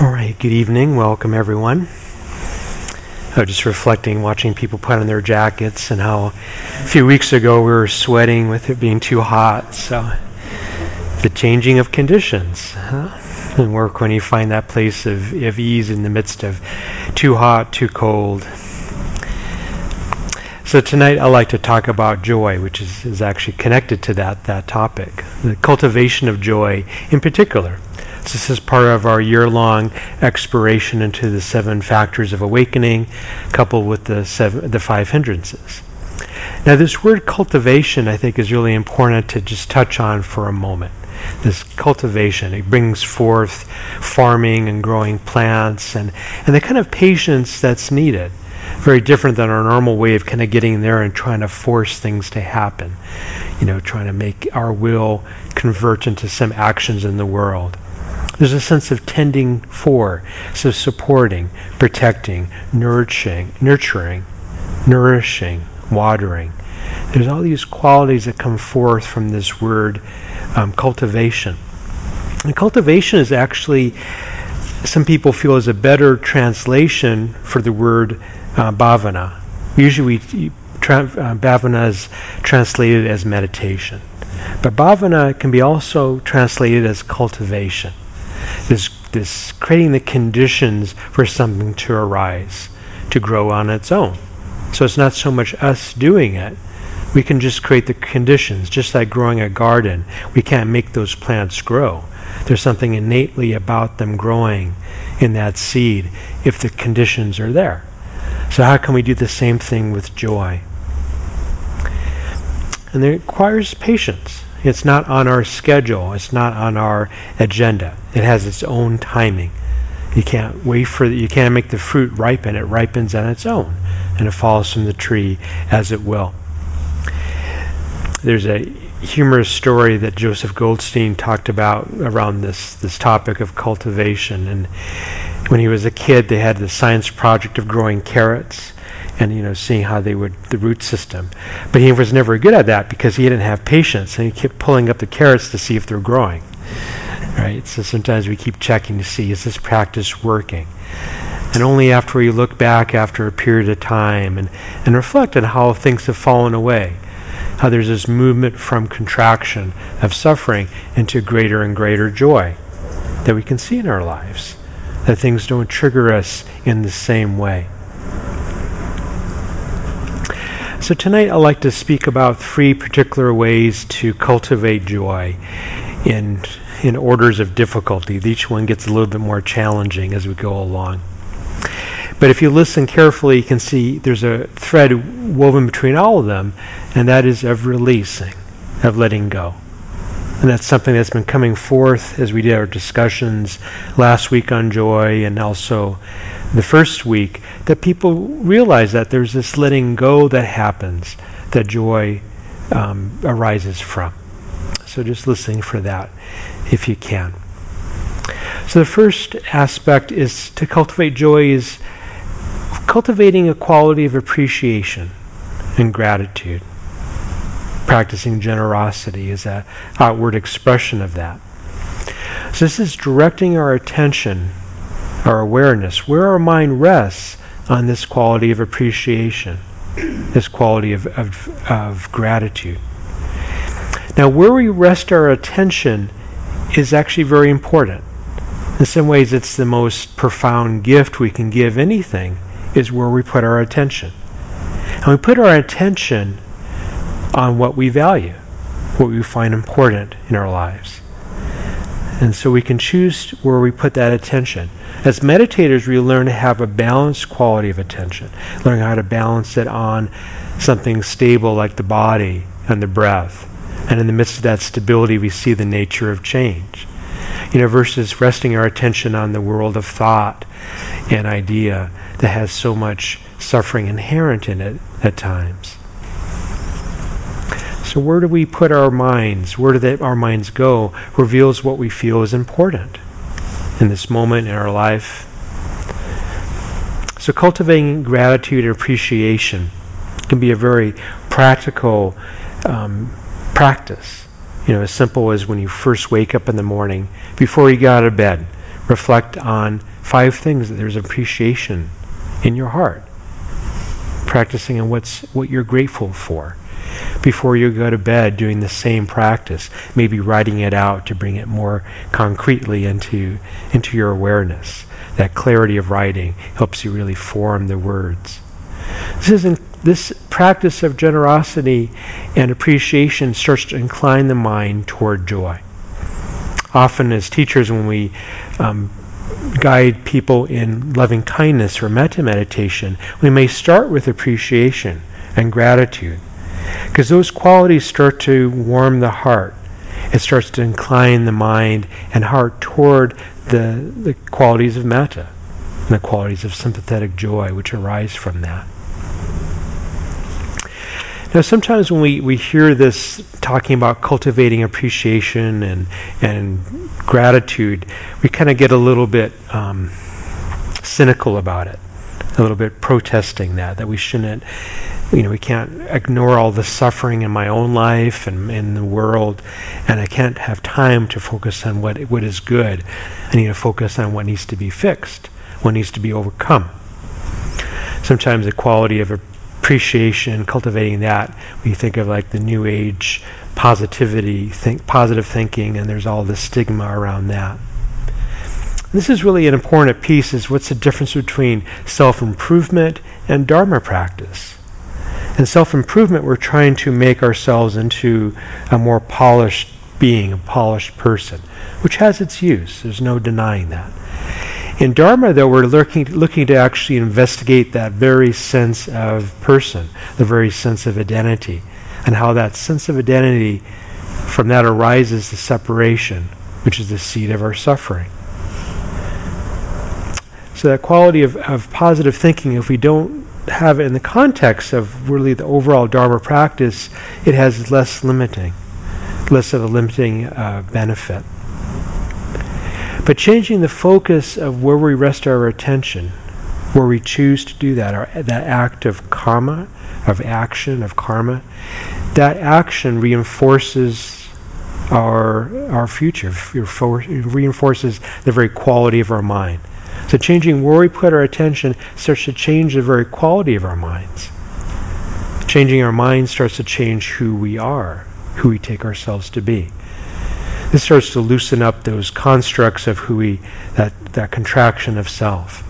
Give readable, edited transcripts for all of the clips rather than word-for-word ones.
All right, good evening. Welcome, everyone. I was just reflecting, watching people put on their jackets and how a few weeks ago we were sweating with it being too hot. So the changing of conditions. And work when you find that place of ease in the midst of too hot, too cold. So tonight I'd like to talk about joy, which is actually connected to that topic. The cultivation of joy in particular. So this is part of our year-long exploration into the 7 factors of awakening, coupled with the 5 hindrances. Now this word cultivation, I think, is really important to just touch on for a moment. This cultivation, it brings forth farming and growing plants and the kind of patience that's needed. Very different than our normal way of kind of getting there and trying to force things to happen. Trying to make our will convert into some actions in the world. There's a sense of tending for, so supporting, protecting, nurturing, nourishing, watering. There's all these qualities that come forth from this word cultivation. And cultivation is actually, some people feel, is a better translation for the word bhavana. Usually bhavana is translated as meditation. But bhavana can be also translated as cultivation. This creating the conditions for something to arise, to grow on its own. So it's not so much us doing it. We can just create the conditions, just like growing a garden. We can't make those plants grow. There's something innately about them growing in that seed if the conditions are there. So how can we do the same thing with joy? And it requires patience. It's not on our schedule. It's not on our agenda. It has its own timing. You can't wait you can't make the fruit ripen. It ripens on its own, and it falls from the tree as it will. There's a humorous story that Joseph Goldstein talked about around this topic of cultivation. And when he was a kid, they had the science project of growing carrots. And seeing how the root system. But he was never good at that because he didn't have patience, and he kept pulling up the carrots to see if they're growing. Right? So sometimes we keep checking to see, is this practice working? And only after we look back after a period of time and reflect on how things have fallen away, how there's this movement from contraction of suffering into greater and greater joy that we can see in our lives, that things don't trigger us in the same way. So tonight I'd like to speak about 3 particular ways to cultivate joy in orders of difficulty. Each one gets a little bit more challenging as we go along. But if you listen carefully, you can see there's a thread woven between all of them, and that is of releasing, of letting go. And that's something that's been coming forth as we did our discussions last week on joy and also the first week, that people realize that there's this letting go that happens, that joy arises from. So just listening for that if you can. So the first aspect is to cultivate joy is cultivating a quality of appreciation and gratitude. Practicing generosity is an outward expression of that. So this is directing our attention, our awareness, where our mind rests on this quality of appreciation, this quality of gratitude. Now, where we rest our attention is actually very important. In some ways, it's the most profound gift we can give anything, is where we put our attention. And we put our attention on what we value, what we find important in our lives. And so we can choose where we put that attention. As meditators, we learn to have a balanced quality of attention, learn how to balance it on something stable like the body and the breath. And in the midst of that stability, we see the nature of change. Versus resting our attention on the world of thought and idea that has so much suffering inherent in it at times. So where do we put our minds? Where do our minds go? Reveals what we feel is important in this moment in our life. So cultivating gratitude and appreciation can be a very practical practice. As simple as when you first wake up in the morning, before you get out of bed, reflect on 5 things that there's appreciation in your heart. Practicing on what you're grateful for. Before you go to bed, doing the same practice, maybe writing it out to bring it more concretely into your awareness. That clarity of writing helps you really form the words. This practice of generosity and appreciation starts to incline the mind toward joy. Often as teachers, when we guide people in loving kindness or metta meditation, we may start with appreciation and gratitude, because those qualities start to warm the heart. It starts to incline the mind and heart toward the qualities of metta and the qualities of sympathetic joy which arise from that. Now, sometimes when we hear this talking about cultivating appreciation and gratitude, we kind of get a little bit cynical about it, a little bit protesting that we shouldn't, we can't ignore all the suffering in my own life and in the world, and I can't have time to focus on what is good. I need to focus on what needs to be fixed, what needs to be overcome. Sometimes the quality of appreciation, cultivating that, we think of like the New Age positivity, positive thinking, and there's all this stigma around that. This is really an important piece, is what's the difference between self-improvement and Dharma practice. In self-improvement, we're trying to make ourselves into a more polished being, a polished person, which has its use. There's no denying that. In Dharma, though, we're looking to actually investigate that very sense of person, the very sense of identity, and how that sense of identity, from that arises the separation, which is the seed of our suffering. So that quality of positive thinking, if we don't have it in the context of really the overall Dharma practice, it has less of a limiting benefit. But changing the focus of where we rest our attention, where we choose to do that, that act of karma, of action, of karma, that action reinforces our future, reinforces the very quality of our mind. So changing where we put our attention starts to change the very quality of our minds. Changing our minds starts to change who we are, who we take ourselves to be. This starts to loosen up those constructs of that contraction of self.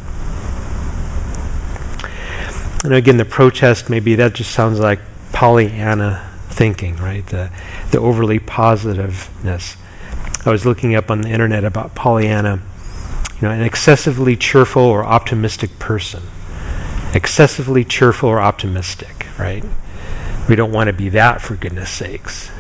And again, the protest, maybe that just sounds like Pollyanna thinking, right? The overly positiveness. I was looking up on the internet about Pollyanna, an excessively cheerful or optimistic person. Excessively cheerful or optimistic, right? We don't want to be that, for goodness sakes.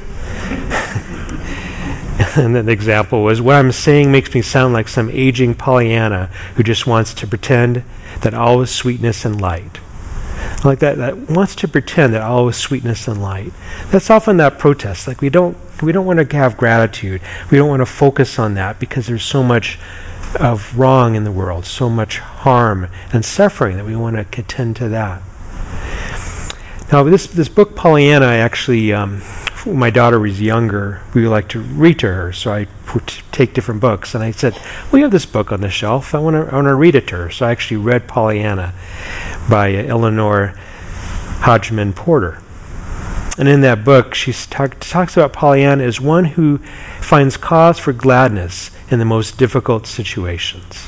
And then the example was, what I'm saying makes me sound like some aging Pollyanna who just wants to pretend that all is sweetness and light. Like that wants to pretend that all is sweetness and light. That's often that protest. Like we don't want to have gratitude. We don't want to focus on that because there's so much of wrong in the world, so much harm and suffering that we want to attend to that. Now, this book Pollyanna, I actually, when my daughter was younger, we would like to read to her, so I would take different books, and I said, we have this book on the shelf, I want to read it to her. So I actually read Pollyanna by Eleanor Hodgman Porter. And in that book, she talks about Pollyanna as one who finds cause for gladness in the most difficult situations.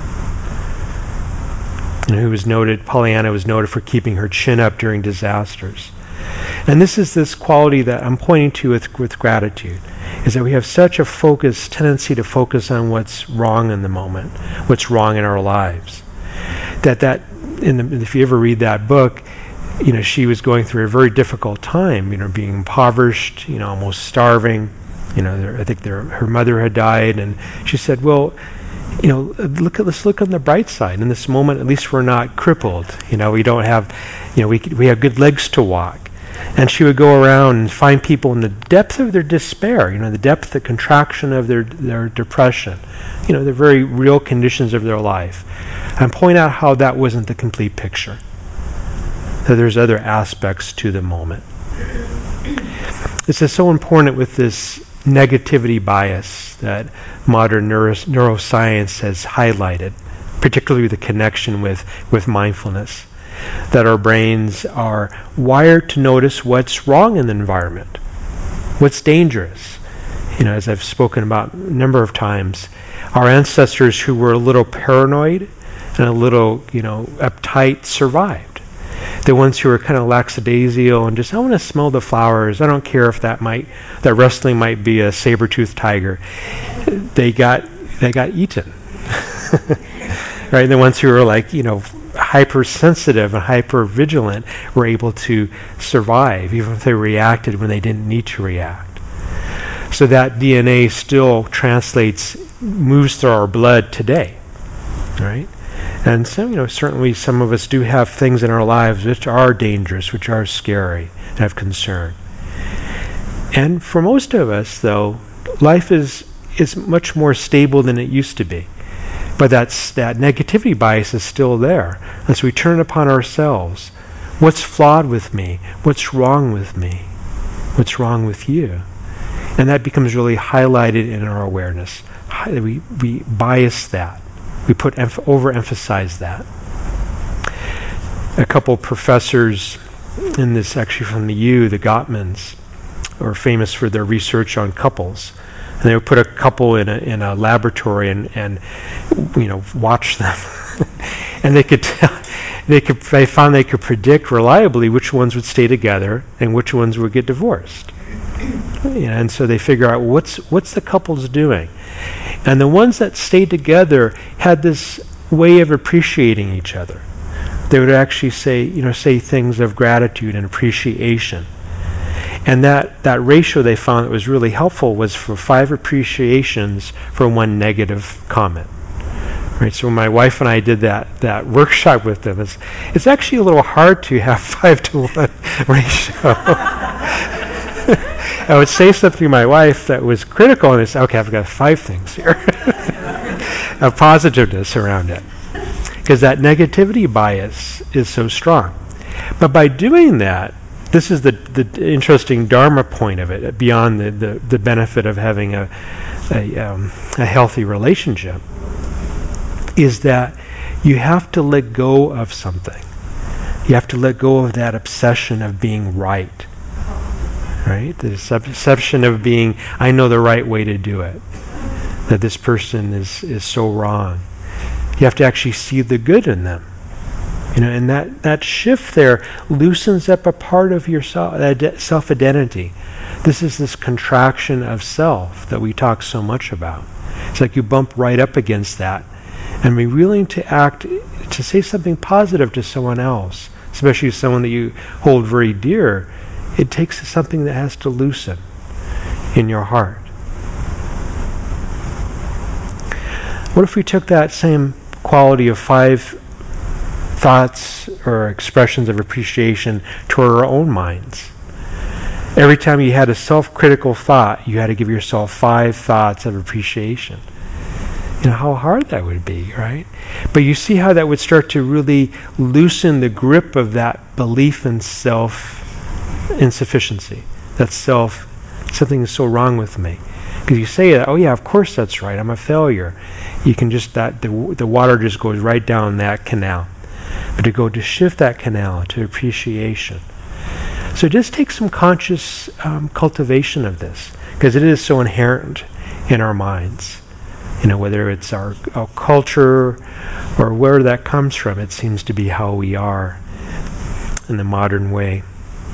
And Pollyanna was noted for keeping her chin up during disasters. And this is this quality that I'm pointing to with gratitude, is that we have such a tendency to focus on what's wrong in the moment, what's wrong in our lives. If you ever read that book, she was going through a very difficult time, being impoverished, almost starving. I think her mother had died, and she said, well, let's look on the bright side. In this moment, at least we're not crippled. We don't have, we have good legs to walk. And she would go around and find people in the depth of their despair, the depth, the contraction of their depression, the very real conditions of their life, and point out how that wasn't the complete picture. That there's other aspects to the moment. This is so important with this negativity bias that modern neuroscience has highlighted, particularly the connection with mindfulness, that our brains are wired to notice what's wrong in the environment, what's dangerous. As I've spoken about a number of times, our ancestors who were a little paranoid and a little, uptight survived. The ones who were kind of lackadaisical and just, I want to smell the flowers, I don't care if that rustling might be a saber-toothed tiger, they got eaten. Right? The ones who were hypersensitive and hyper-vigilant were able to survive, even if they reacted when they didn't need to react. So that DNA still moves through our blood today, right? And so, certainly some of us do have things in our lives which are dangerous, which are scary, and have concern. And for most of us, though, life is much more stable than it used to be. But that negativity bias is still there. As we turn upon ourselves, what's flawed with me? What's wrong with me? What's wrong with you? And that becomes really highlighted in our awareness. We bias that. We overemphasize that. A couple professors in this, actually from the U, the Gottmans, are famous for their research on couples. And they would put a couple in a laboratory and watch them. And they found they could predict reliably which ones would stay together and which ones would get divorced. And so they figure out what's the couples doing. And the ones that stayed together had this way of appreciating each other. They would actually say things of gratitude and appreciation. And that ratio they found that was really helpful was for 5 appreciations for 1 negative comment. Right, so when my wife and I did that workshop with them, it's actually a little hard to have 5-to-1 ratio. I would say something to my wife that was critical, and I'd say, okay, I've got 5 things here of positiveness around it. Because that negativity bias is so strong. But by doing that, this is the interesting Dharma point of it, beyond the benefit of having a healthy relationship, is that you have to let go of something. You have to let go of that obsession of being right. Right? The obsession of being, I know the right way to do it. That this person is so wrong. You have to actually see the good in them. And that shift there loosens up a part of your self-identity. This is this contraction of self that we talk so much about. It's like you bump right up against that and be willing to say something positive to someone else, especially someone that you hold very dear. It takes something that has to loosen in your heart. What if we took that same quality of 5 thoughts or expressions of appreciation toward our own minds? Every time you had a self-critical thought, you had to give yourself 5 thoughts of appreciation. How hard that would be, right? But you see how that would start to really loosen the grip of that belief in self-insufficiency. That something is so wrong with me. Because you say that, oh yeah, of course that's right, I'm a failure. You can just, the water just goes right down that canal. But to shift that canal to appreciation. So just take some conscious cultivation of this, because it is so inherent in our minds. Whether it's our culture or where that comes from, it seems to be how we are in the modern way.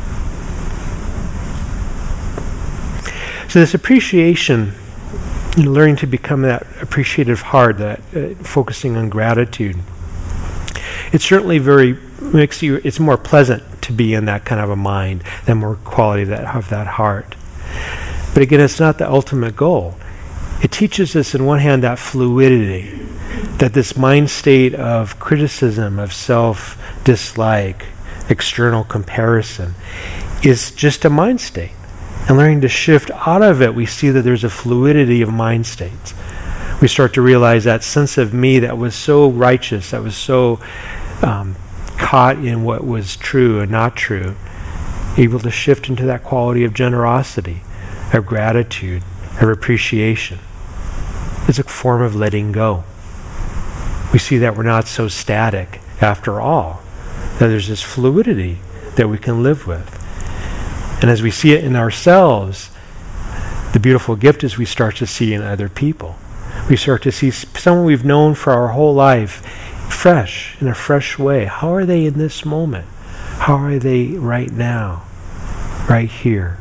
So this appreciation, learning to become that appreciative heart, that focusing on gratitude, it certainly it's more pleasant to be in that kind of a mind, that more quality of that heart. But again, it's not the ultimate goal. It teaches us, on one hand, that fluidity, that this mind state of criticism, of self-dislike, external comparison, is just a mind state. And learning to shift out of it, we see that there's a fluidity of mind states. We start to realize that sense of me that was so righteous, that was so caught in what was true and not true, able to shift into that quality of generosity, of gratitude, of appreciation. It's a form of letting go. We we see that we're not so static after all, that there's this fluidity that we can live with. And as we see it in ourselves, the beautiful gift is we start to see in other people. We start to see someone we've known for our whole life fresh, in a fresh way. How are they in this moment? How are they right now? Right here.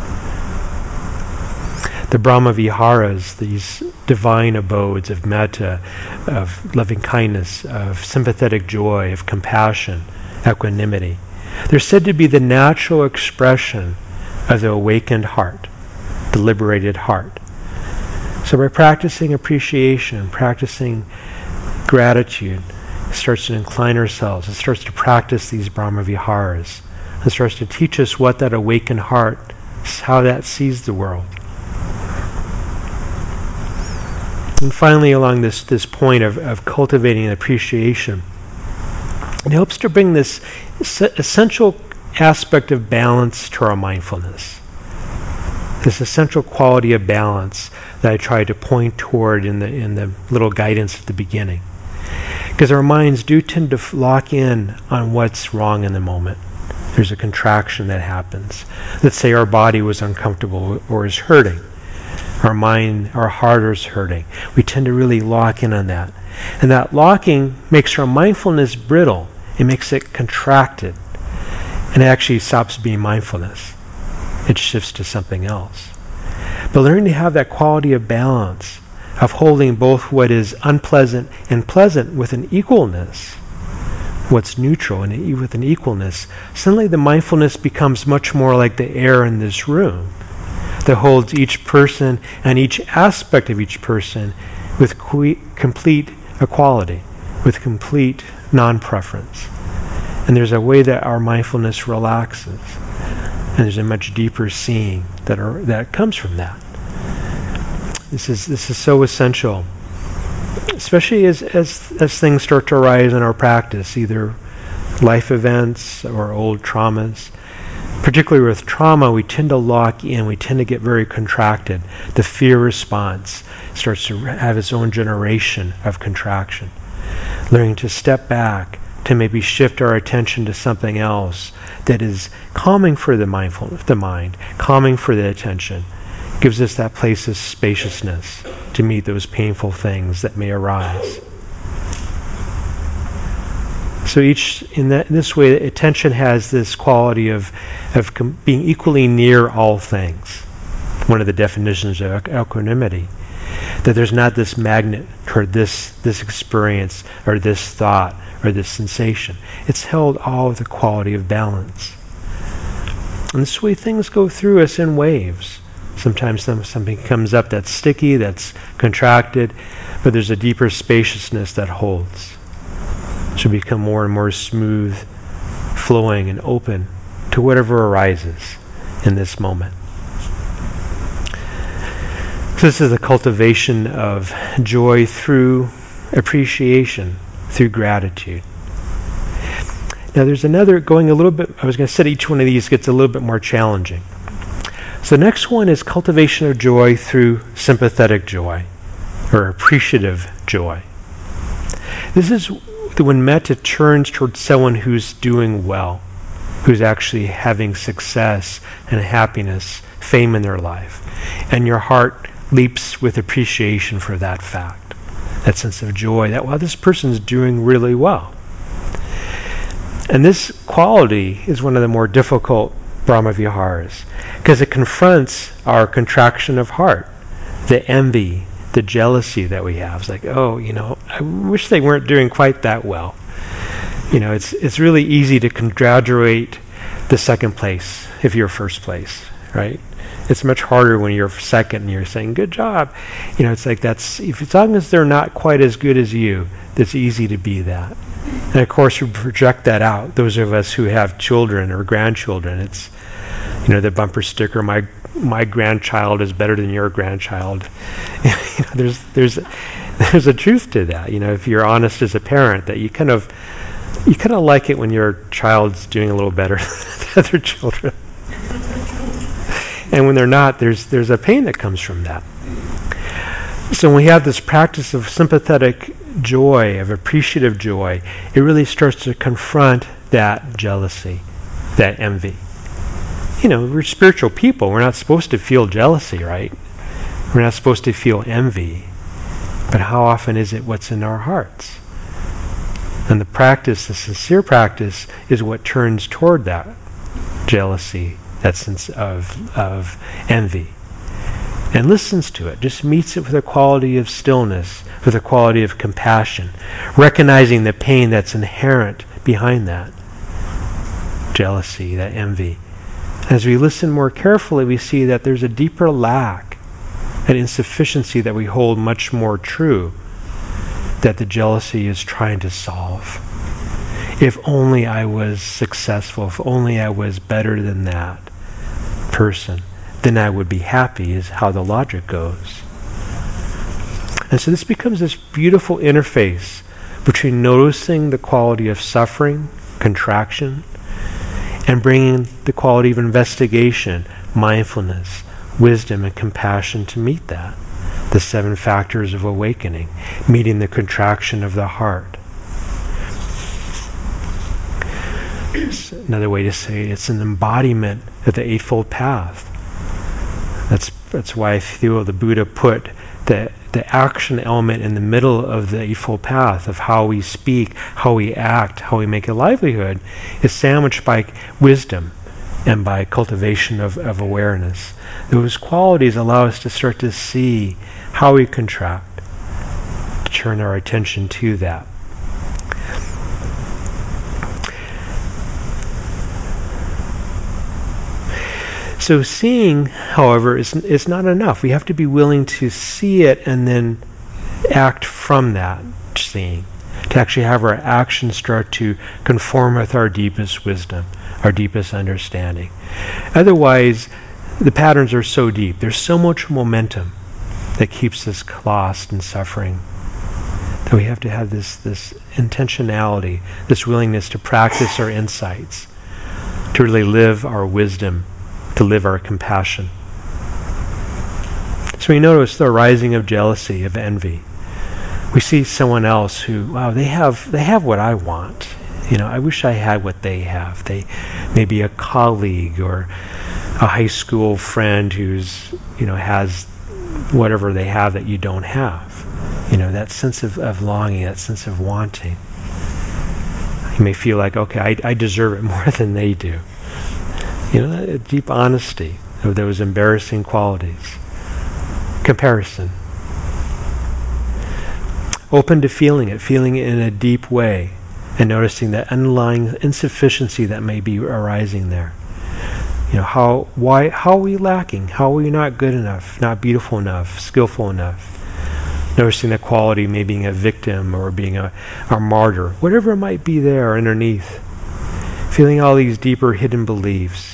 The Brahma Viharas, these divine abodes of metta, of loving kindness, of sympathetic joy, of compassion, equanimity, they're said to be the natural expression of the awakened heart, the liberated heart. So by practicing appreciation, practicing gratitude, it starts to incline ourselves. It starts to practice these Brahma Viharas. It starts to teach us what that awakened heart, how that sees the world. And finally, along this point of cultivating appreciation, it helps to bring this essential aspect of balance to our mindfulness. This essential quality of balance that I tried to point toward in the little guidance at the beginning. Because our minds do tend to lock in on what's wrong in the moment. There's a contraction that happens. Let's say our body was uncomfortable or is hurting. Our mind, our heart is hurting. We tend to really lock in on that. And that locking makes our mindfulness brittle. It makes it contracted. And it actually stops being mindfulness. It shifts to something else. But learning to have that quality of balance, of holding both what is unpleasant and pleasant with an equalness, what's neutral and with an equalness, suddenly the mindfulness becomes much more like the air in this room, that holds each person and each aspect of each person with complete equality, with complete non-preference. And there's a way that our mindfulness relaxes, and there's a much deeper seeing that comes from that. This is so essential, especially as things start to arise in our practice, either life events or old traumas. Particularly with trauma, we tend to lock in, we tend to get very contracted. The fear response starts to have its own generation of contraction. Learning to step back, to maybe shift our attention to something else that is calming for the mind, calming for the attention, gives us that place of spaciousness to meet those painful things that may arise. So in this way, attention has this quality of being equally near all things. One of the definitions of equanimity, that there's not this magnet toward this experience or this thought or this sensation. It's held all with a quality of balance. And this way things go through us in waves. Sometimes something comes up that's sticky, that's contracted, but there's a deeper spaciousness that holds. So become more and more smooth, flowing and open to whatever arises in this moment. So this is the cultivation of joy through appreciation, through gratitude. Now there's another, going a little bit, I was going to say each one of these gets a little bit more challenging. So the next one is cultivation of joy through sympathetic joy, or appreciative joy. This is when metta turns towards someone who's doing well, who's actually having success and happiness, fame in their life. And your heart leaps with appreciation for that fact, that sense of joy, that, wow, this person's doing really well. And this quality is one of the more difficult Brahma Viharas, because it confronts our contraction of heart, the envy, the jealousy that we have. It's like, oh, I wish they weren't doing quite that well. It's really easy to congratulate the second place if you're first place, right? It's much harder when you're second and you're saying, good job. It's like as long as they're not quite as good as you, it's easy to be that. And of course, we project that out. Those of us who have children or grandchildren, it's, the bumper sticker, my grandchild is better than your grandchild. There's a truth to that. If you're honest as a parent, that you kind of like it when your child's doing a little better than other children. And when they're not, there's a pain that comes from that. So when we have this practice of sympathetic joy, of appreciative joy, it really starts to confront that jealousy, that envy. We're spiritual people. We're not supposed to feel jealousy, right? We're not supposed to feel envy. But how often is it what's in our hearts? And the practice, the sincere practice, is what turns toward that jealousy, that sense of envy, and listens to it, just meets it with a quality of stillness, with a quality of compassion, recognizing the pain that's inherent behind that jealousy, that envy. As we listen more carefully, we see that there's a deeper lack, an insufficiency that we hold much more true, that the jealousy is trying to solve. If only I was successful, if only I was better than that person, then I would be happy, is how the logic goes. And so this becomes this beautiful interface between noticing the quality of suffering, contraction, and bringing the quality of investigation, mindfulness, wisdom, and compassion to meet that. The 7 factors of awakening, meeting the contraction of the heart. It's another way to say it's an embodiment of the Eightfold Path. That's why I feel the Buddha put the action element in the middle of the Eightfold Path of how we speak, how we act, how we make a livelihood, is sandwiched by wisdom and by cultivation of awareness. Those qualities allow us to start to see how we contract, to turn our attention to that. So seeing, however, is not enough. We have to be willing to see it and then act from that seeing, to actually have our actions start to conform with our deepest wisdom, our deepest understanding. Otherwise, the patterns are so deep. There's so much momentum that keeps us lost in suffering that we have to have this intentionality, this willingness to practice our insights, to really live our wisdom, to live our compassion. So we notice the arising of jealousy, of envy. We see someone else who, wow, they have what I want. I wish I had what they have. They may be a colleague or a high school friend who's, has whatever they have that you don't have. That sense of longing, that sense of wanting. You may feel like, okay, I deserve it more than they do. A deep honesty of those embarrassing qualities. Comparison. Open to feeling it in a deep way, and noticing that underlying insufficiency that may be arising there. How are we lacking? How are we not good enough, not beautiful enough, skillful enough? Noticing the quality, maybe being a victim or being a martyr, whatever it might be there underneath. Feeling all these deeper hidden beliefs.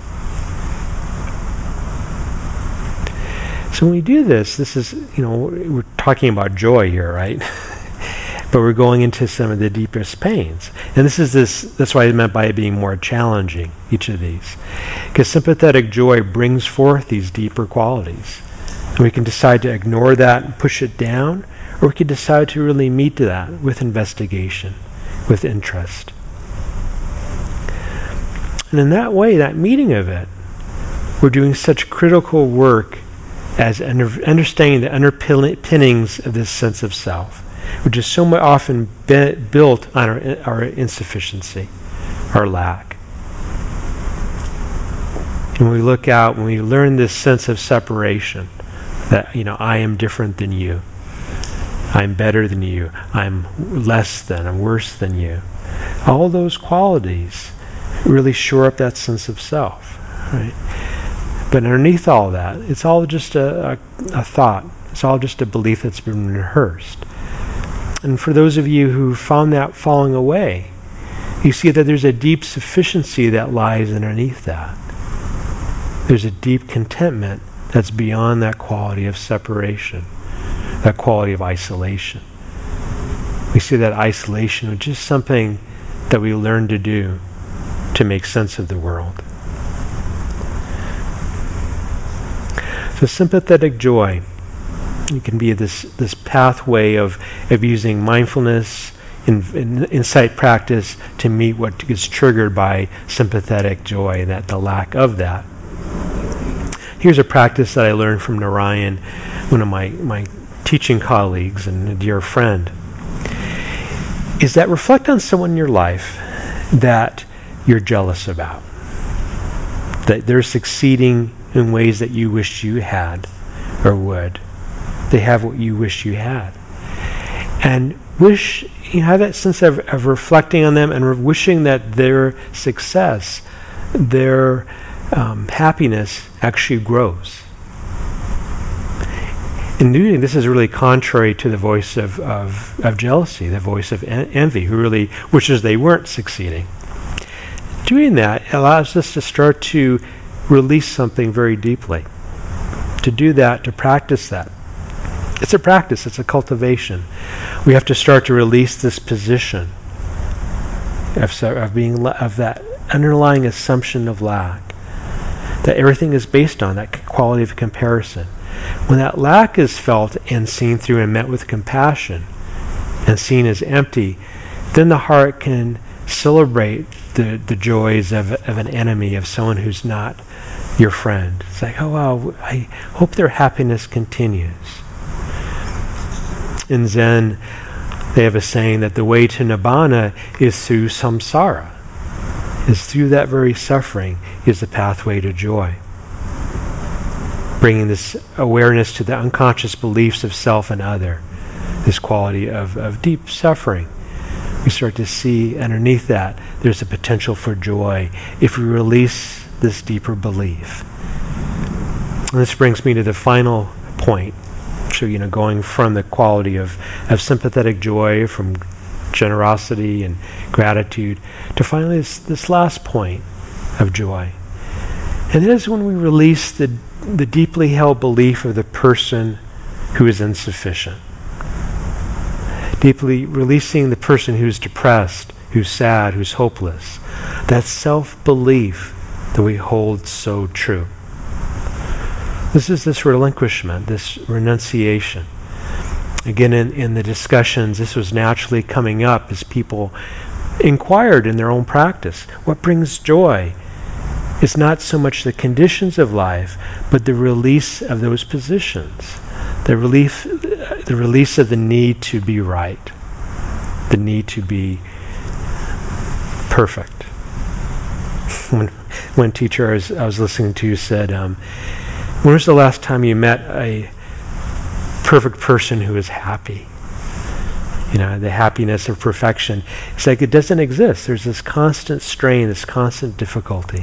So when we do this is, we're talking about joy here, right? But we're going into some of the deepest pains. And that's why I meant by it being more challenging, each of these. Because sympathetic joy brings forth these deeper qualities. And we can decide to ignore that and push it down, or we can decide to really meet that with investigation, with interest. And in that way, that meeting of it, we're doing such critical work as understanding the underpinnings of this sense of self, which is so often built on our insufficiency, our lack. And when we look out, when we learn this sense of separation, that, I am different than you, I'm better than you, I'm less than, I'm worse than you. All those qualities really shore up that sense of self, right? But underneath all that, it's all just a thought. It's all just a belief that's been rehearsed. And for those of you who found that falling away, you see that there's a deep sufficiency that lies underneath that. There's a deep contentment that's beyond that quality of separation, that quality of isolation. We see that isolation is just something that we learn to do to make sense of the world. So sympathetic joy It can be this pathway of using mindfulness, insight practice to meet what gets triggered by sympathetic joy, and that the lack of that. Here's a practice that I learned from Narayan, one of my teaching colleagues and a dear friend, is that reflect on someone in your life that you're jealous about, that they're succeeding in ways that you wish you had or would. They have what you wish you had. And you have that sense of reflecting on them and wishing that their success, their happiness actually grows. In doing this is really contrary to the voice of jealousy, the voice of envy, who really wishes they weren't succeeding. Doing that allows us to start to release something very deeply. To do that, to practice that. It's a practice, it's a cultivation. We have to start to release this position of that underlying assumption of lack, that everything is based on, that quality of comparison. When that lack is felt and seen through and met with compassion and seen as empty, then the heart can celebrate the joys of an enemy, of someone who's not your friend. It's like, oh wow, I hope their happiness continues. In Zen, they have a saying that the way to Nibbana is through samsara, is through that very suffering is the pathway to joy. Bringing this awareness to the unconscious beliefs of self and other, this quality of deep suffering. We start to see underneath that there's a potential for joy if we release this deeper belief. And this brings me to the final point. So, going from the quality of sympathetic joy, from generosity and gratitude, to finally this last point of joy. And that is when we release the deeply held belief of the person who is insufficient. Deeply releasing the person who's depressed, who's sad, who's hopeless. That self-belief that we hold so true. This is this relinquishment, this renunciation. Again, in the discussions, this was naturally coming up as people inquired in their own practice. What brings joy? It's not so much the conditions of life, but the release of those positions. The release of the need to be right. The need to be perfect. One teacher I was listening to said, when was the last time you met a perfect person who is happy? The happiness of perfection. It's like it doesn't exist. There's this constant strain, this constant difficulty.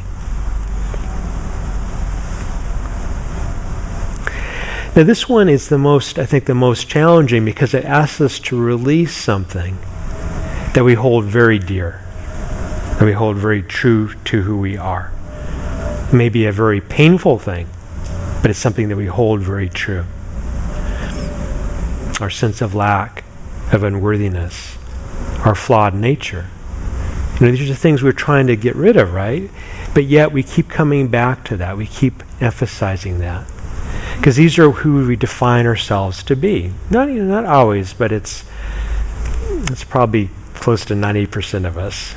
Now this one is the most challenging because it asks us to release something that we hold very dear, that we hold very true to who we are. It may be a very painful thing, but it's something that we hold very true. Our sense of lack, of unworthiness, our flawed nature. These are the things we're trying to get rid of, right? But yet we keep coming back to that. We keep emphasizing that. Because these are who we define ourselves to be. Not always, but it's probably close to 90% of us.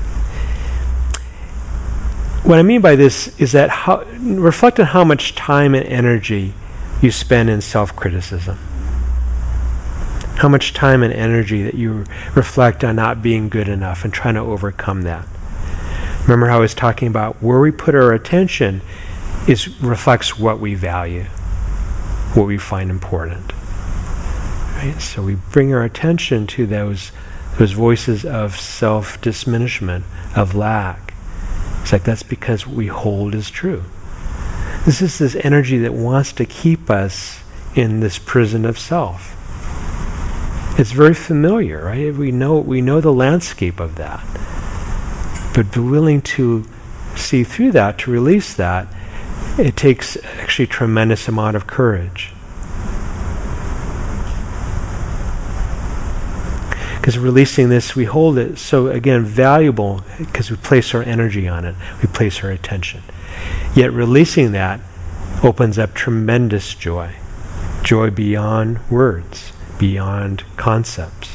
What I mean by this is that reflect on how much time and energy you spend in self-criticism. How much time and energy that you reflect on not being good enough and trying to overcome that. Remember how I was talking about where we put our attention reflects what we value, what we find important. Right? So we bring our attention to those voices of self-diminishment, of lack. It's like that's because what we hold is true. This is this energy that wants to keep us in this prison of self. It's very familiar, right? We know the landscape of that. But be willing to see through that, to release that, it takes actually a tremendous amount of courage. Because releasing this, we hold it so, again, valuable because we place our energy on it. We place our attention. Yet releasing that opens up tremendous joy. joy beyond words, beyond concepts.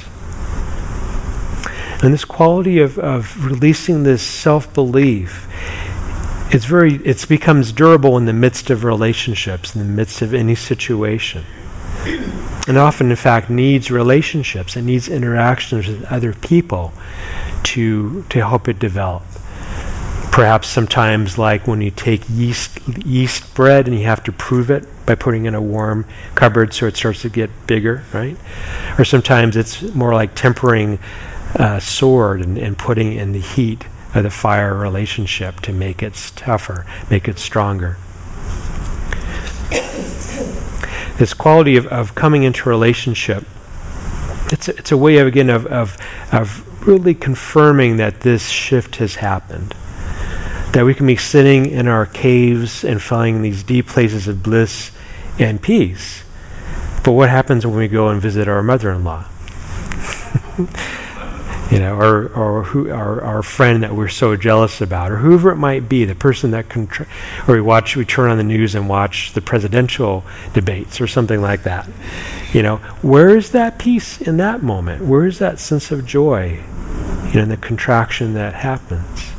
And this quality of releasing this self-belief, it becomes durable in the midst of relationships, in the midst of any situation. And often, in fact, needs relationships. It needs interactions with other people to help it develop. Perhaps sometimes like when you take yeast bread and you have to prove it by putting it in a warm cupboard so it starts to get bigger, right? Or sometimes it's more like tempering a sword and putting in the heat of the fire relationship to make it tougher, make it stronger. This quality of coming into a relationship, it's a way of, again, of really confirming that this shift has happened. That we can be sitting in our caves and finding these deep places of bliss and peace. But what happens when we go and visit our mother-in-law? Or our friend that we're so jealous about, or whoever it might be, the person that or we turn on the news and watch the presidential debates or something like that. Where is that peace in that moment? Where is that sense of joy in the contraction that happens?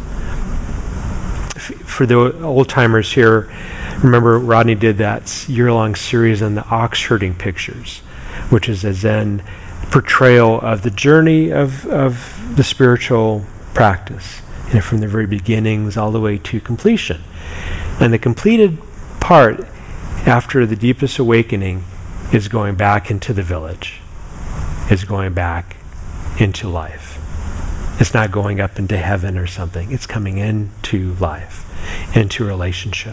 For the old-timers here, remember Rodney did that year-long series on the ox herding pictures, which is a Zen portrayal of the journey of the spiritual practice, from the very beginnings all the way to completion. And the completed part, after the deepest awakening, is going back into the village, is going back into life. It's not going up into heaven or something. It's coming into life, into relationship.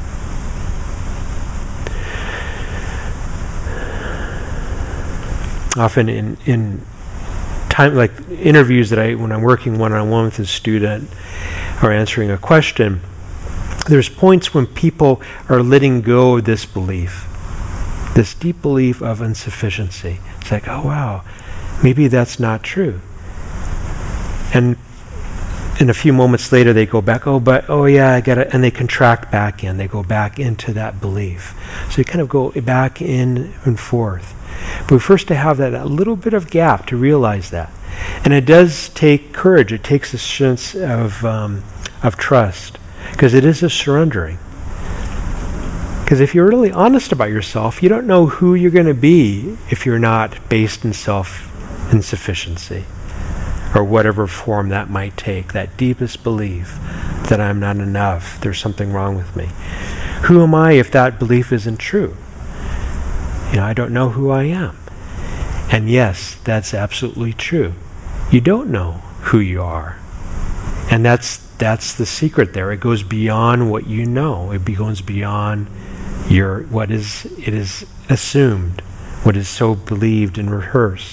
Often in time, like interviews when I'm working one-on-one with a student or answering a question, there's points when people are letting go of this belief, this deep belief of insufficiency. It's like, oh wow, maybe that's not true. And in a few moments later, they go back, I get it, and they contract back in. They go back into that belief. So you kind of go back in and forth. But we first to have that little bit of gap to realize that. And it does take courage. It takes a sense of trust, because it is a surrendering. Because if you're really honest about yourself, you don't know who you're going to be if you're not based in self-insufficiency, or whatever form that might take, that deepest belief that I'm not enough, there's something wrong with me. Who am I if that belief isn't true? I don't know who I am. And yes, that's absolutely true. You don't know who you are. And that's the secret there. It goes beyond what you know. It goes beyond it is assumed, what is so believed and rehearsed.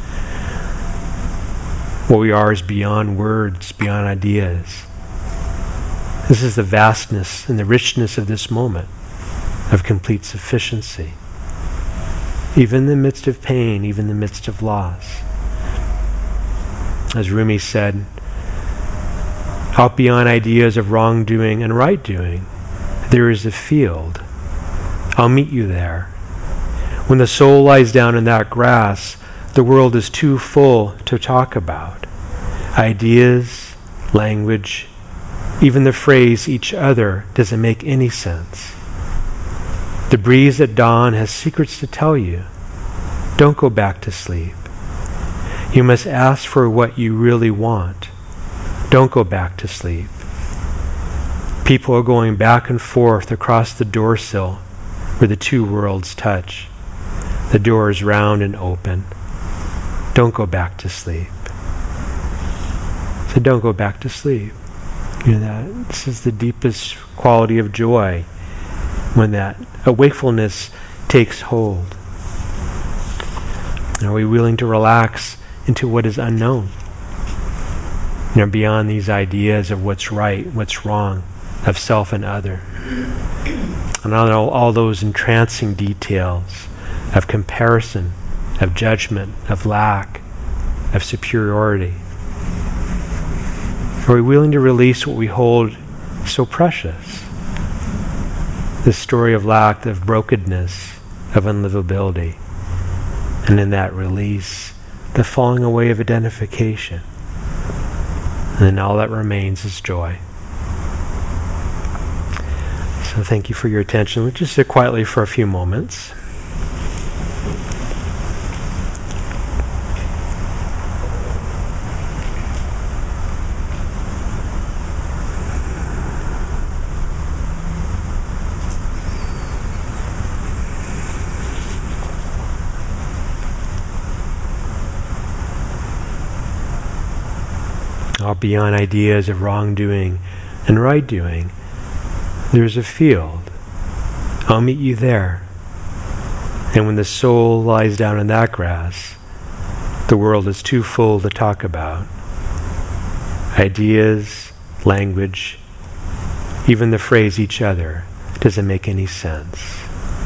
What we are is beyond words, beyond ideas. This is the vastness and the richness of this moment of complete sufficiency. Even in the midst of pain, even in the midst of loss. As Rumi said, out beyond ideas of wrongdoing and right doing, there is a field. I'll meet you there. When the soul lies down in that grass, the world is too full to talk about. Ideas, language, even the phrase each other doesn't make any sense. The breeze at dawn has secrets to tell you. Don't go back to sleep. You must ask for what you really want. Don't go back to sleep. People are going back and forth across the door sill where the two worlds touch. The door is round and open. Don't go back to sleep. So don't go back to sleep. This is the deepest quality of joy, when that wakefulness takes hold. Are we willing to relax into what is unknown? Beyond these ideas of what's right, what's wrong, of self and other. And all those entrancing details of comparison, of judgment, of lack, of superiority. Are we willing to release what we hold so precious? This story of lack, of brokenness, of unlivability. And in that release, the falling away of identification. And then all that remains is joy. So thank you for your attention. We'll just sit quietly for a few moments. All beyond ideas of wrongdoing and right doing, there's a field. I'll meet you there. And when the soul lies down in that grass, the world is too full to talk about. Ideas, language, even the phrase each other doesn't make any sense.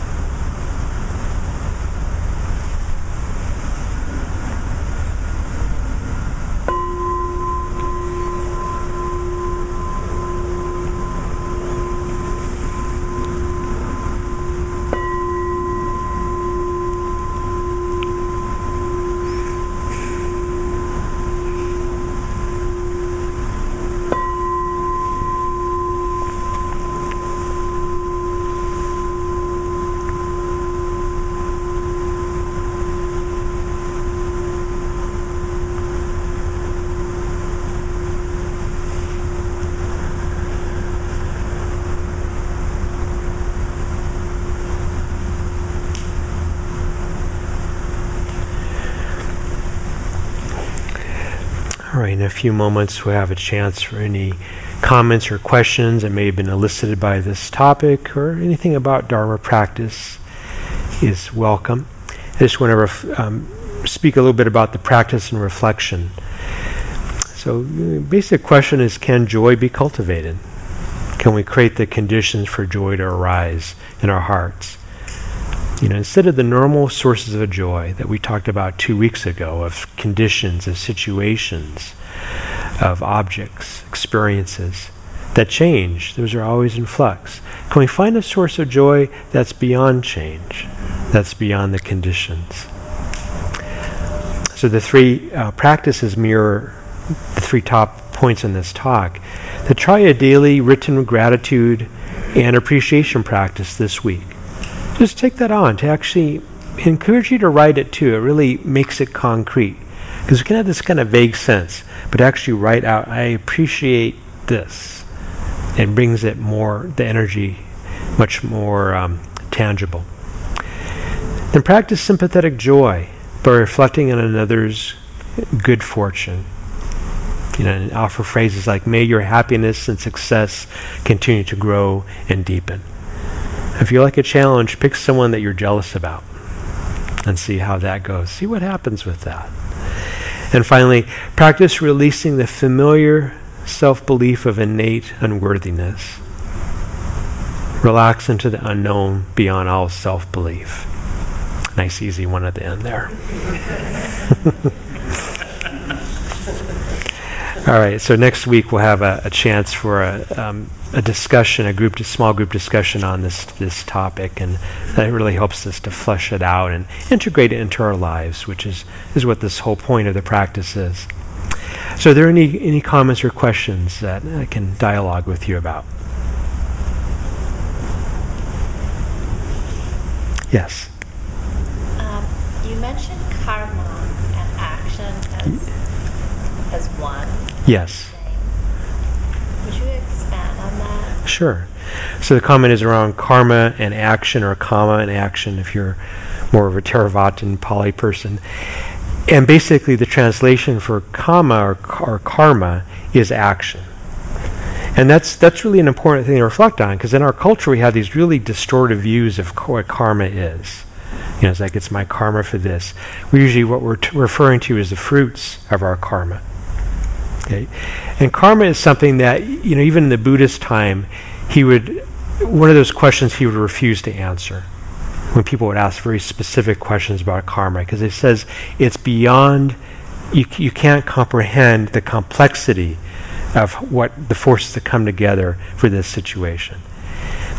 All right, in a few moments we'll have a chance for any comments or questions that may have been elicited by this topic, or anything about Dharma practice is welcome. I just want to speak a little bit about the practice and reflection. So the basic question is, can joy be cultivated? Can we create the conditions for joy to arise in our hearts? Instead of the normal sources of joy that we talked about 2 weeks ago, of conditions, of situations, of objects, experiences that change, those are always in flux. Can we find a source of joy that's beyond change, that's beyond the conditions? So the three practices mirror the three top points in this talk. To try a daily written gratitude and appreciation practice this week. Just take that on, to actually encourage you to write it too. It really makes it concrete. Because we can have this kind of vague sense, but actually write out, I appreciate this. It brings it more, the energy, much more tangible. Then practice sympathetic joy by reflecting on another's good fortune. And offer phrases like, may your happiness and success continue to grow and deepen. If you like a challenge, pick someone that you're jealous about and see how that goes. See what happens with that. And finally, practice releasing the familiar self-belief of innate unworthiness. Relax into the unknown beyond all self-belief. Nice easy one at the end there. All right, so next week we'll have a chance for a discussion, a small group discussion on this topic, and that really helps us to flesh it out and integrate it into our lives, which is what this whole point of the practice is. So are there any comments or questions that I can dialogue with you about? Yes? You mentioned karma and action as one. Yes. Would you expand on that? Sure. So the comment is around karma and action, or kama and action, if you're more of a Theravada Pali person. And basically the translation for kama or karma is action. And that's really an important thing to reflect on, because in our culture we have these really distorted views of what karma is. It's like, it's my karma for this. Usually what we're referring to is the fruits of our karma. Okay? And karma is something that, even in the Buddhist time, one of those questions he would refuse to answer when people would ask very specific questions about karma, because it says it's beyond, you can't comprehend the complexity of what the forces that come together for this situation.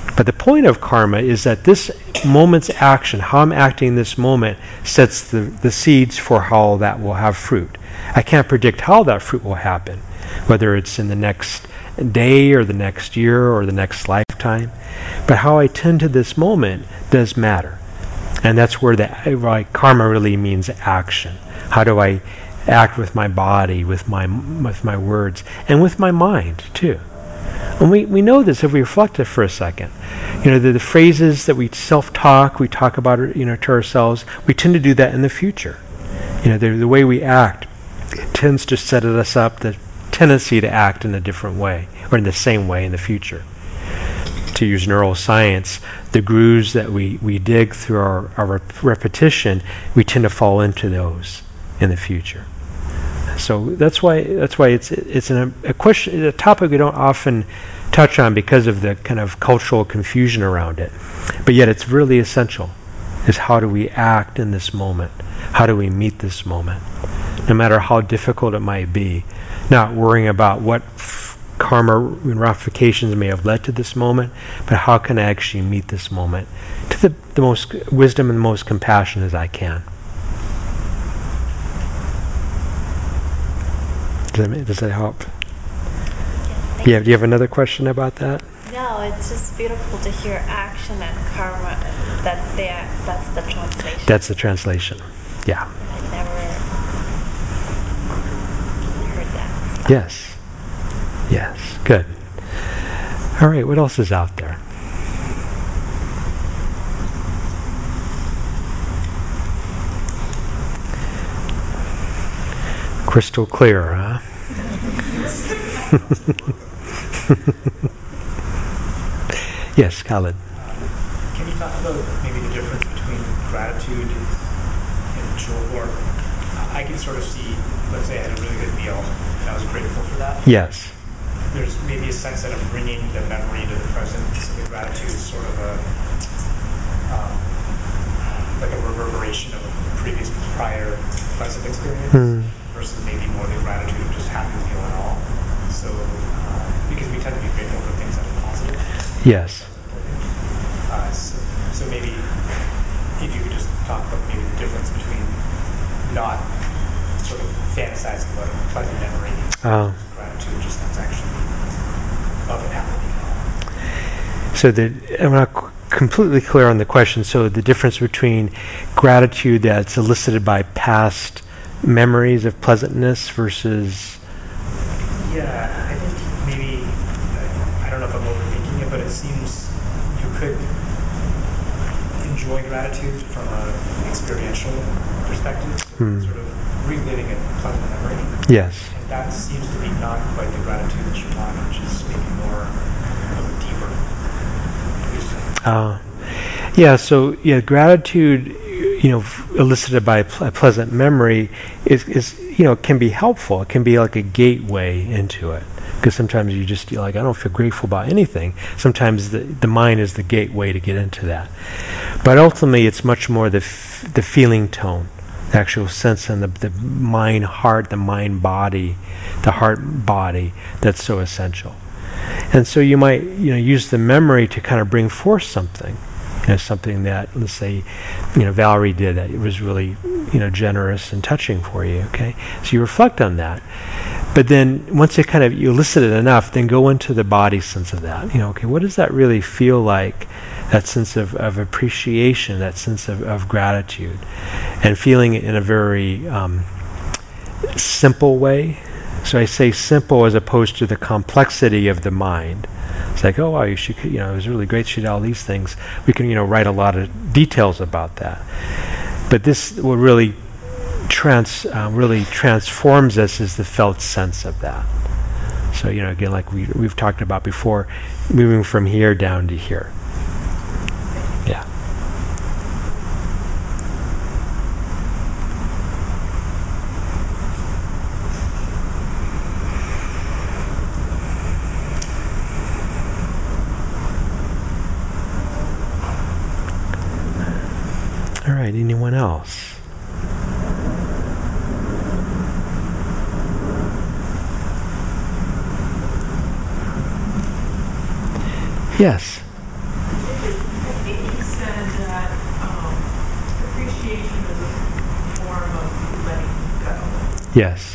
But the point of karma is that this moment's action, how I'm acting in this moment, sets the seeds for how that will have fruit. I can't predict how that fruit will happen, whether it's in the next day or the next year or the next lifetime. But how I tend to this moment does matter. And that's where the karma really means action. How do I act with my body, with my words, and with my mind too? And we know this if we reflect it for a second. The phrases that we self-talk, we talk about to ourselves, we tend to do that in the future. The way we act tends to set us up the tendency to act in a different way, or in the same way in the future. To use neuroscience, the grooves that we dig through our repetition, we tend to fall into those in the future. So that's why it's a question, a topic we don't often touch on because of the kind of cultural confusion around it. But yet it's really essential. Is how do we act in this moment? How do we meet this moment? No matter how difficult it might be, not worrying about what karma ramifications may have led to this moment, but how can I actually meet this moment to the most wisdom and the most compassion as I can. Does that help? Yeah, do you have another question about that? no, it's just beautiful to hear action and karma. That's the translation. That's the translation. Yeah. I never heard that. Yes. Good. All right, what else is out there? Crystal clear, huh? Yes, Khalid. Can you talk about maybe the difference between gratitude and joy? Or I can sort of see, let's say I had a really good meal and I was grateful for that. Yes. There's maybe a sense that I'm bringing the memory to the present. So the gratitude is sort of like a reverberation of a previous prior pleasant experience versus maybe more the gratitude of just happy meal and all. So because we tend to be grateful for things that are positive. Yes. So maybe if you could just talk about maybe the difference between not sort of fantasizing about a pleasant memory, gratitude, just that's actually of it happening. So I'm not completely clear on the question. So the difference between gratitude that's elicited by past memories of pleasantness versus... Yeah, I think maybe, I don't know if I'm overthinking it, but it seems you could enjoy gratitude from an experiential perspective, sort of reliving a pleasant memory. Yes. And that seems to be not quite the gratitude that you want, which is maybe more of a deeper. So gratitude, elicited by a pleasant memory is can be helpful. It can be like a gateway into it. Because sometimes you're like, I don't feel grateful about anything. Sometimes the mind is the gateway to get into that. But ultimately, it's much more the feeling tone, the actual sense and the mind heart, the mind body, the heart body that's so essential. And so you might use the memory to kind of bring forth something. Something that, let's say, Valerie did that it was really, generous and touching for you, okay? So you reflect on that. But then once you elicit it enough, then go into the body sense of that. Okay, what does that really feel like? That sense of appreciation, that sense of gratitude. And feeling it in a very simple way. So I say simple as opposed to the complexity of the mind. It's like, oh wow, it was really great. She did all these things. We can, write a lot of details about that. But this will really transforms us is the felt sense of that. So again, like we've talked about before, moving from here down to here. Yeah. All right, anyone else? Yes. Yes.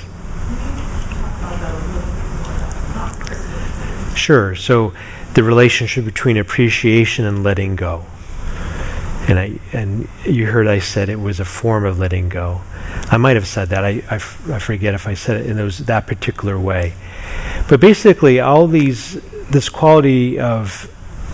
Sure. So the relationship between appreciation and letting go. And you heard I said it was a form of letting go. I might have said that. I forget if I said it in that particular way. But basically, this quality of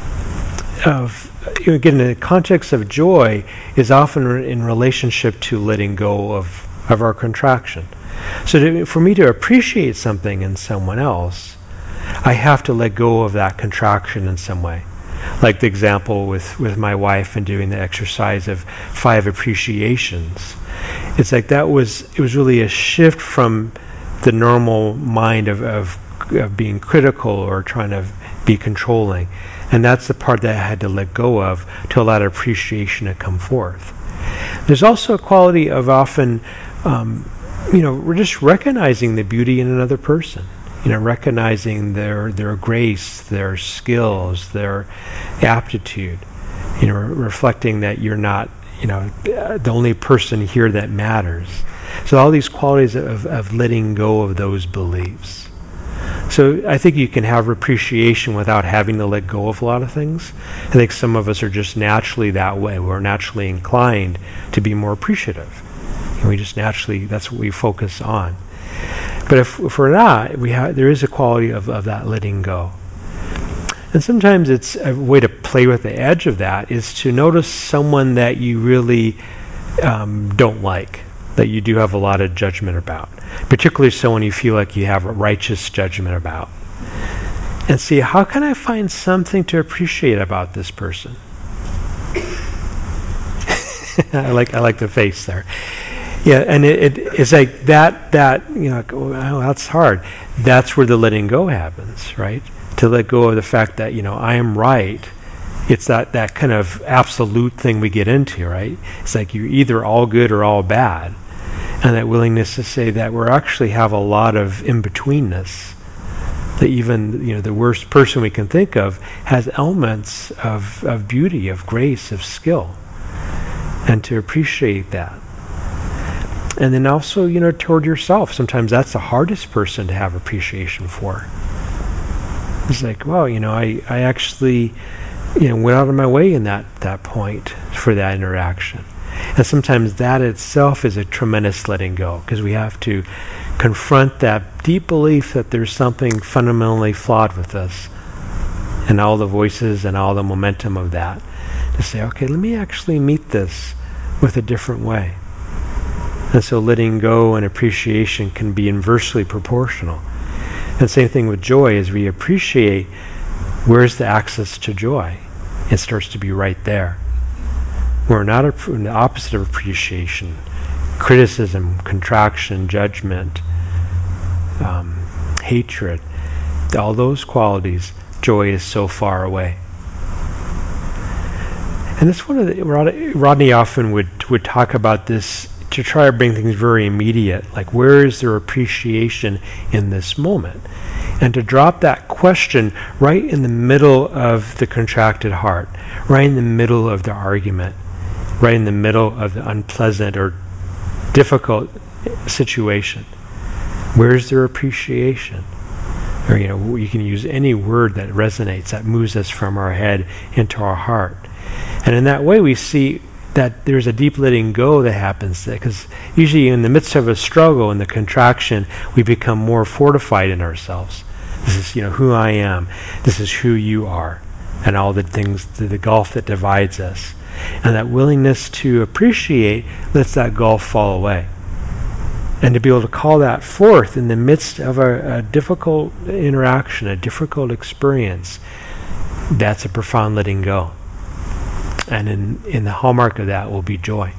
again, in the context of joy is often in relationship to letting go of our contraction. So for me to appreciate something in someone else, I have to let go of that contraction in some way. Like the example with my wife and doing the exercise of 5 appreciations. It's like it was really a shift from the normal mind of being critical or trying to be controlling. And that's the part that I had to let go of to allow appreciation to come forth. There's also a quality of often, we're just recognizing the beauty in another person. Recognizing their grace, their skills, their aptitude. Reflecting that you're not, the only person here that matters. So all these qualities of letting go of those beliefs. So I think you can have appreciation without having to let go of a lot of things. I think some of us are just naturally that way. We're naturally inclined to be more appreciative. And we just naturally, that's what we focus on. But if we're not, there is a quality of that letting go. And sometimes it's a way to play with the edge of that is to notice someone that you really don't like, that you do have a lot of judgment about, particularly someone you feel like you have a righteous judgment about. And see, how can I find something to appreciate about this person? I like the face there. Yeah, and it's like that that's hard. That's where the letting go happens, right? To let go of the fact that, I am right. It's that kind of absolute thing we get into, right? It's like you're either all good or all bad. And that willingness to say that we actually have a lot of in-betweenness. That even, the worst person we can think of has elements of beauty, of grace, of skill. And to appreciate that. And then also, toward yourself. Sometimes that's the hardest person to have appreciation for. It's like, well, I actually, went out of my way in that point for that interaction. And sometimes that itself is a tremendous letting go, because we have to confront that deep belief that there's something fundamentally flawed with us and all the voices and all the momentum of that. To say, okay, let me actually meet this with a different way. And so letting go and appreciation can be inversely proportional. And same thing with joy. As we appreciate, where's the access to joy? It starts to be right there. We're not the opposite of appreciation. Criticism, contraction, judgment, hatred, all those qualities, joy is so far away. And that's one of the, Rodney often would talk about this to try to bring things very immediate, like where is there appreciation in this moment? And to drop that question right in the middle of the contracted heart, right in the middle of the argument, right in the middle of the unpleasant or difficult situation. Where is there appreciation? Or, you can use any word that resonates, that moves us from our head into our heart. And in that way we see that there's a deep letting go that happens there, because usually in the midst of a struggle and the contraction, we become more fortified in ourselves. This is, who I am. This is who you are. And all the things, the gulf that divides us. And that willingness to appreciate lets that gulf fall away. And to be able to call that forth in the midst of a difficult interaction, a difficult experience, that's a profound letting go. And in the hallmark of that will be joy.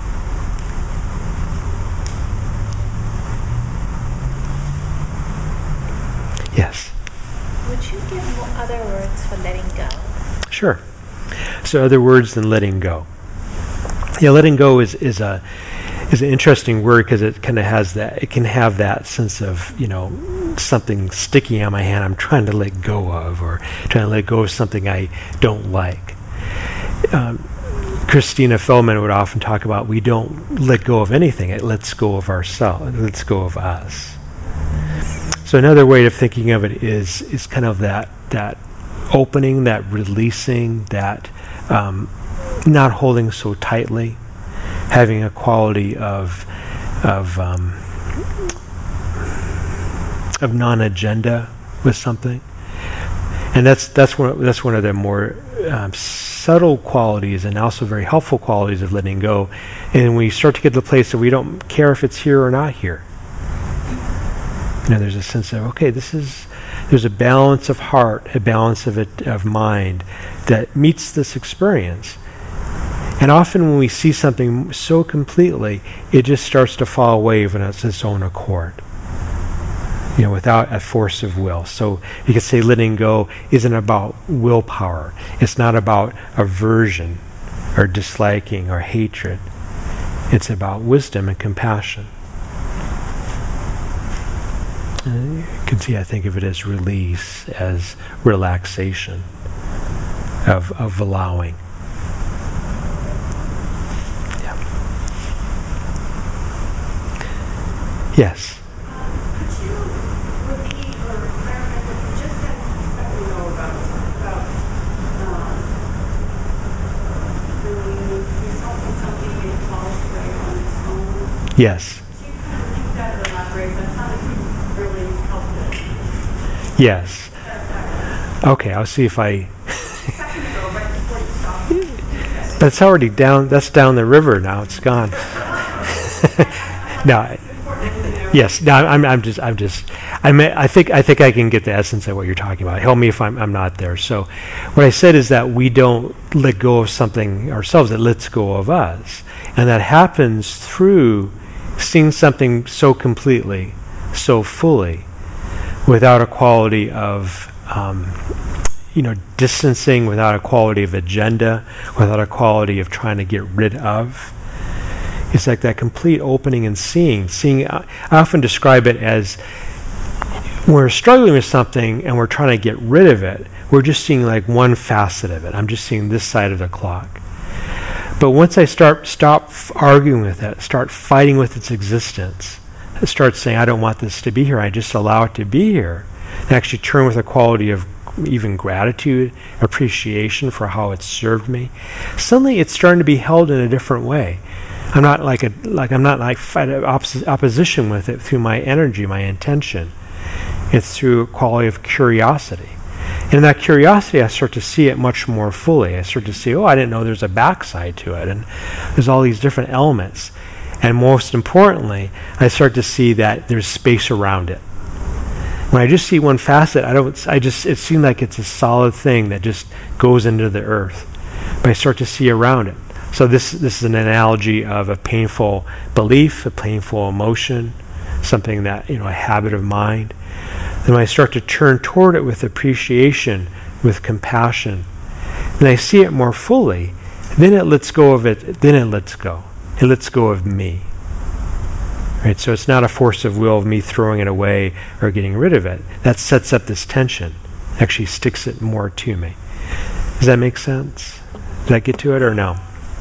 Yes? Would you give other words for letting go? Sure. So other words than letting go. Yeah, letting go is an interesting word, because it kind of has that. It can have that sense of something sticky on my hand I'm trying to let go of, or trying to let go of something I don't like. Christina Feldman would often talk about, we don't let go of anything. It lets go of ourselves. It lets go of us. So another way of thinking of it is kind of that opening, that releasing, that not holding so tightly, having a quality of non-agenda with something, and that's one of the more subtle qualities and also very helpful qualities of letting go. And we start to get to the place that we don't care if it's here or not here. There's a sense of, okay, there's a balance of heart, a balance of mind that meets this experience. And often when we see something so completely, it just starts to fall away of its own accord, without a force of will. So you could say letting go isn't about willpower. It's not about aversion or disliking or hatred. It's about wisdom and compassion. You can see, I think of it as release, as relaxation of allowing. Yeah. Yes. Could you repeat or clarify what you just said that we know about when you do something it falls away on its own? Yes. Could you kind of repeat that or elaborate? That sounded really helpful. Yes. Okay, I'll see if I... Second ago, right before you stopped. But it's already down, that's down the river now, it's gone. No, yes, no, I think I can get the essence of what you're talking about. Help me if I'm not there. So what I said is that we don't let go of something ourselves, it lets go of us. And that happens through seeing something so completely, so fully, without a quality of distancing, without a quality of agenda, without a quality of trying to get rid of. It's like that complete opening and seeing. I often describe it as when we're struggling with something and we're trying to get rid of it, we're just seeing like one facet of it. I'm just seeing this side of the clock. But once I stop arguing with it, start fighting with its existence, I start saying, I don't want this to be here, I just allow it to be here, and actually turn with a quality of even gratitude, appreciation for how it served me, suddenly it's starting to be held in a different way. I'm not fight opposition with it through my energy, my intention. It's through a quality of curiosity. And in that curiosity, I start to see it much more fully. I start to see, I didn't know there's a backside to it, and there's all these different elements. And most importantly, I start to see that there's space around it. When I just see one facet, it seems like it's a solid thing that just goes into the earth. But I start to see around it. So this is an analogy of a painful belief, a painful emotion, something that, a habit of mind. Then when I start to turn toward it with appreciation, with compassion, and I see it more fully, then it lets go of it, then it lets go. It lets go of me. Right? So it's not a force of will of me throwing it away or getting rid of it. That sets up this tension, actually sticks it more to me. Does that make sense? Did I get to it or no?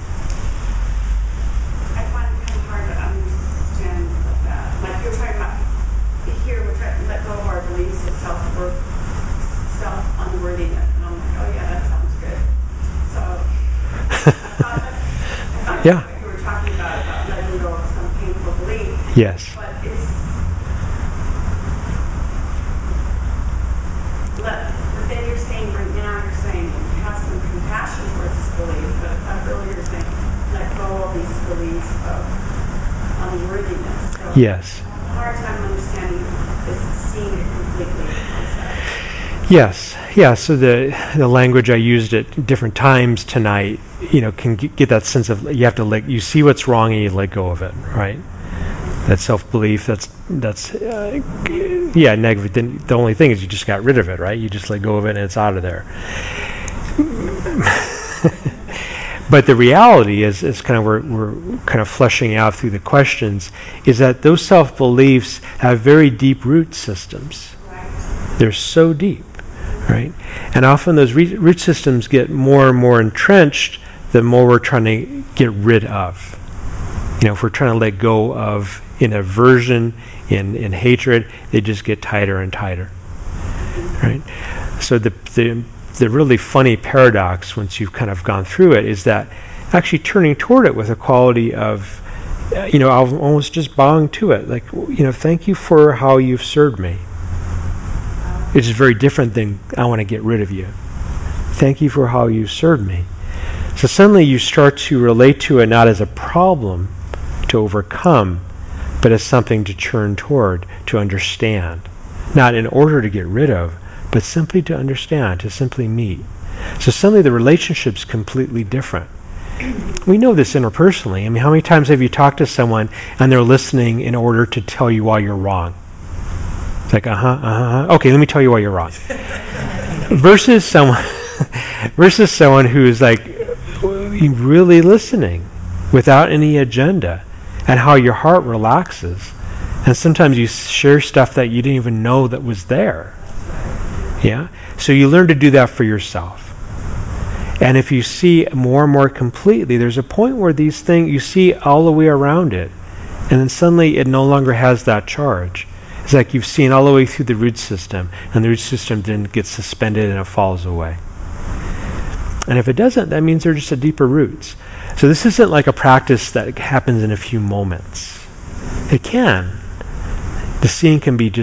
I find it kind of hard to understand that. Like you're talking about, here we're trying to let go of our beliefs of self-worth, self-unworthiness. And I'm like, oh yeah, that sounds good. So I thought Yeah. you were talking about letting go of some painful belief. Yes. But then you're saying, right now you're saying have some compassion towards this belief, but I thought earlier you're saying let go of these beliefs of unworthiness. So Yes. I have a hard time understanding this, seeing it completely. Yes. Yeah. So the language I used at different times tonight, can get that sense of you have to you see what's wrong and you let go of it, right? That self-belief, that's negative. Then the only thing is you just got rid of it, right? You just let go of it and it's out of there. But the reality is kind of we're kind of fleshing out through the questions, is that those self-beliefs have very deep root systems. They're so deep, right? And often those root systems get more and more entrenched the more we're trying to get rid of. If we're trying to let go of in aversion, in hatred, they just get tighter and tighter. Right? So the really funny paradox, once you've kind of gone through it, is that actually turning toward it with a quality of, I'm almost just bowing to it. Like, thank you for how you've served me. It's very different than, I want to get rid of you. Thank you for how you served me. So suddenly you start to relate to it not as a problem to overcome, but as something to turn toward, to understand. Not in order to get rid of, but simply to understand, to simply meet. So suddenly the relationship's completely different. We know this interpersonally. I mean, how many times have you talked to someone and they're listening in order to tell you why you're wrong? It's like, okay, let me tell you why you're wrong. versus someone who's like really listening without any agenda, and how your heart relaxes. And sometimes you share stuff that you didn't even know that was there. Yeah? So you learn to do that for yourself. And if you see more and more completely, there's a point where these things, you see all the way around it, and then suddenly it no longer has that charge. It's like you've seen all the way through the root system, and the root system then gets suspended and it falls away. And if it doesn't, that means they're just at deeper roots. So this isn't like a practice that happens in a few moments. It can. The seeing can be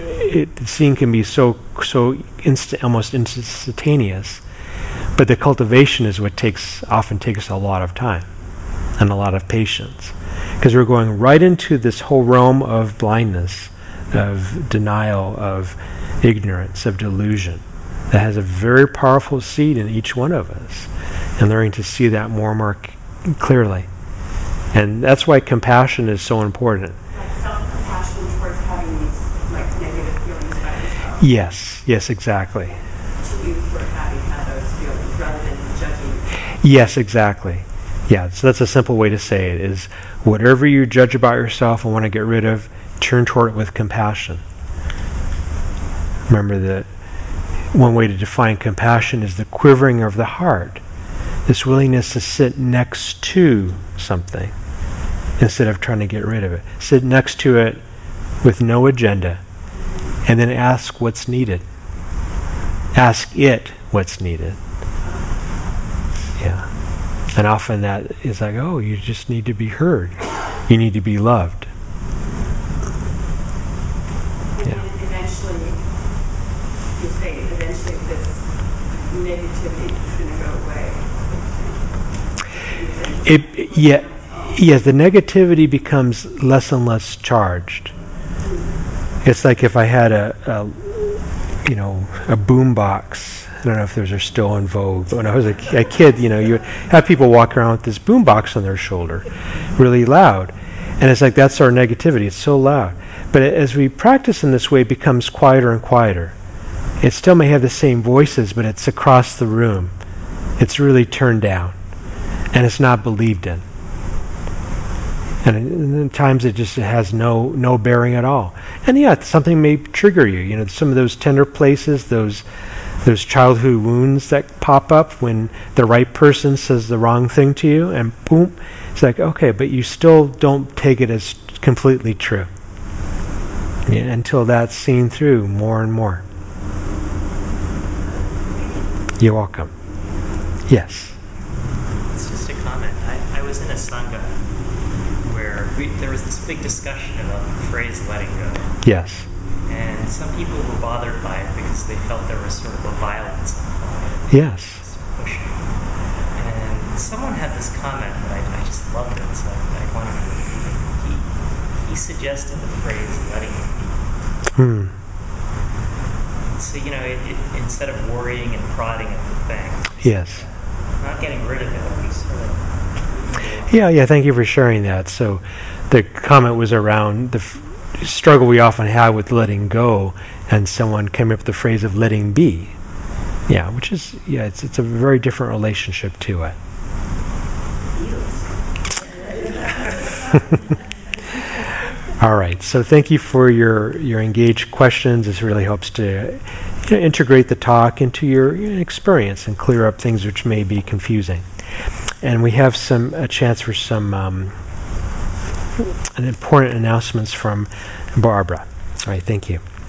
so almost instantaneous. But the cultivation is what often takes a lot of time and a lot of patience. Because we're going right into this whole realm of blindness, of denial, of ignorance, of delusion, that has a very powerful seed in each one of us. And learning to see that more and more clearly. And that's why compassion is so important. Like self-compassion towards having these negative feelings about yourself. Yes, exactly. To you for having had those feelings rather than judging. Yes, exactly. Yeah, so that's a simple way to say it, is whatever you judge about yourself and want to get rid of, turn toward it with compassion. Remember that one way to define compassion is the quivering of the heart. This willingness to sit next to something instead of trying to get rid of it. Sit next to it with no agenda, and then ask what's needed. Ask it what's needed. Yeah. And often that is like, oh, you just need to be heard. You need to be loved. And eventually, you say, this negativity is going to go away. The negativity becomes less and less charged. It's like if I had a boom box. I don't know if those are still in vogue, but when I was a kid, you would have people walk around with this boom box on their shoulder, really loud. And it's like, that's our negativity. It's so loud. But as we practice in this way, it becomes quieter and quieter. It still may have the same voices, but it's across the room. It's really turned down. And it's not believed in. And at times it has no bearing at all. And something may trigger you. Some of those tender places, those childhood wounds that pop up when the right person says the wrong thing to you, and boom, it's like, okay, but you still don't take it as completely true. Until that's seen through more and more. You're welcome. Yes. It's just a comment. I was in a Sangha where there was this big discussion about the phrase letting go. Yes. And some people were bothered by it because they felt there was sort of a violence involved. Yes. Just pushing. And someone had this comment that I just loved it, so I wanted to. He suggested the phrase letting it be. So, instead of worrying and prodding at the thing. Yes. Not getting rid of it, just sort of. Yeah, thank you for sharing that. So the comment was around the struggle we often have with letting go, and someone came up with the phrase of letting be. Yeah, which is, it's a very different relationship to it. All right, so thank you for your engaged questions. This really helps to integrate the talk into your experience and clear up things which may be confusing. And we have a chance for some important announcements from Barbara. All right, thank you.